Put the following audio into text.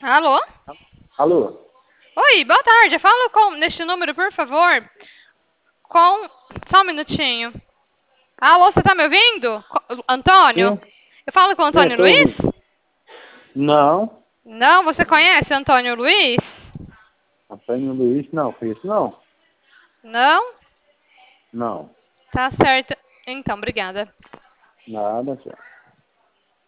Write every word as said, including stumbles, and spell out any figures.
Alô? Alô? Oi, boa tarde. Fala com, neste número, por favor. Com. Só um minutinho. Alô, você tá me ouvindo? Co- Antônio? Sim, Eu falo com o sim, Antônio estou Luiz? ouvindo. Não, Não, você conhece Antônio Luiz? Antônio Luiz, não, conheço não. Não? Não, Tá certo. Então, obrigada. nada, senhor.